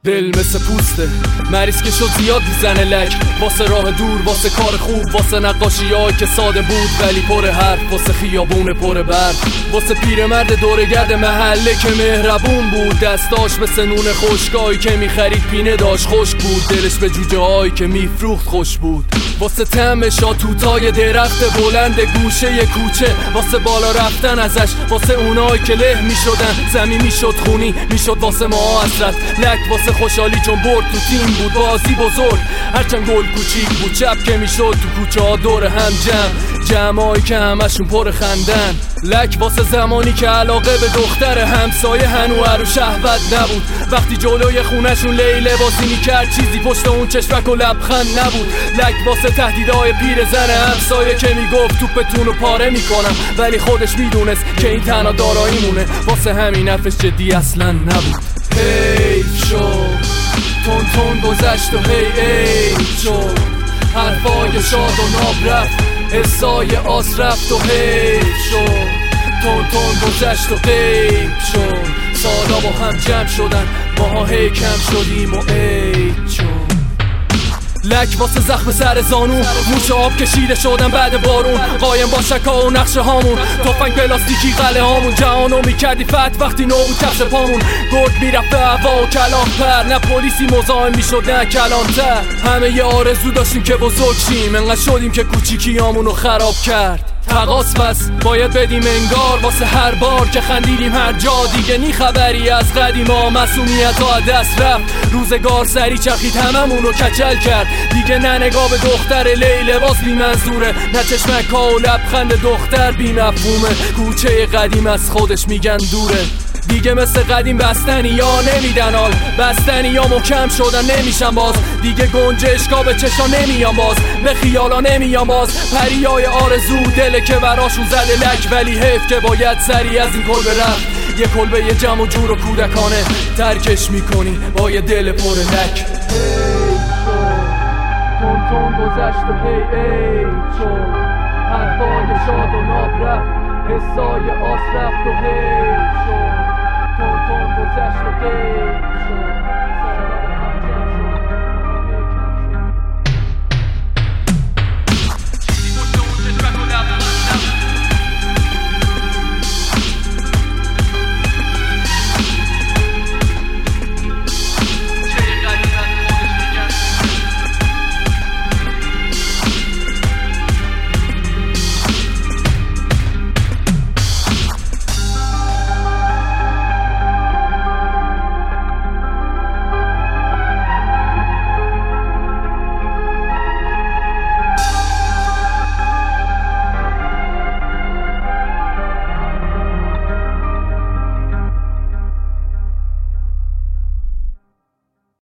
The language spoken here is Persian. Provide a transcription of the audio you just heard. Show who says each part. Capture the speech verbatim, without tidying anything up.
Speaker 1: دل مثل پوسته مریض که شد زیاد میزنه لک، واسه راه دور، واسه کار خوب، واسه نقاشی‌هایی که ساده بود ولی پر حرف، واسه خیابون پر برف، واسه پیرمرد دورگرد محله که مهربون بود، دستاش به سنون خشکایی که میخرید پینه داشت خشک بود، دلش به جوجه هایی که میفروخت خوش بود، واسه طعم شاتوتای درخت بلند گوشه کوچه، واسه بالا رفتن ازش، واسه اونایی که له میشدن زمین میشد خونی میشد، واسه ما حسرت لک، واسه خوشحالی چون برد تو تیم بود بازی بزرگ، هرچند گل کوچیک بود چپ که میشد تو کوچه ها دور هم جمع جمعایی که همشون پر خندن، لک واسه زمانی که علاقه به دختر همسایه هنوز رو شهوت نبود، وقتی جلوی خونشون لیله بازی میکرد چیزی پشت اون چشمک و لبخند نبود، لک واسه تهدیدهای پیر زن همسایه که میگفت توپتون رو پاره میکنم ولی خودش میدونست که این تنها دارایی مونه، واسه همین حرفش جدی اصلا نبود. حیف شد تون تون گذشت و هی حیف شد، حرفای شاد و ناب رفت، حسای آس رفت و حیف شد، تون تون گذشت و غیب شد، سالا با هم جمع شدن ماها هی کم شدیم و عید شد. لک واسه زخم سر زانو، موش آب کشیده شدن بعد بارون، قایم با شکا و نقشه هامون، تفنگ پلاستیکی قله هامون، جهانو میکردی فتح وقتی نو بود کفش پامون، گرد میرفت به هوا و کلام پر، نه پلیسی مزاحم میشد نه کلانتر، همه یه آرزو داشتیم که بزرگ شیم، انقدر شدیم که کوچیکیامونو خراب کرد، تقاس پس باید بدیم انگار واسه هر بار که خندیدیم هر جا، دیگه نی خبری از قدیما، معصومیت ها دست رفت، روزگار سری چخید هممونو کچل کرد، دیگه نه نگاه به دختر لیله باز بی منظوره، نه چشمک ها و لبخند دختر بی مفهومه، کوچه قدیم از خودش میگن دوره، دیگه مثل قدیم بستنی یا نمیدن حال، بستنی یا محکم شدن نمیشن باز، دیگه گنجشکا به چشا نمیان باز، به خیالا نمیان باز، پریای آرزو دله که براشون زده لک، ولی حیف که باید سری از این کلبه رفت، یه کلبه یه جمع و جور و کودکانه ترکش میکنی با یه دل پر لک. تون تون گذشت و هی عید شد، حرفای شاد و ناب رفت، حسای آس رفت و هی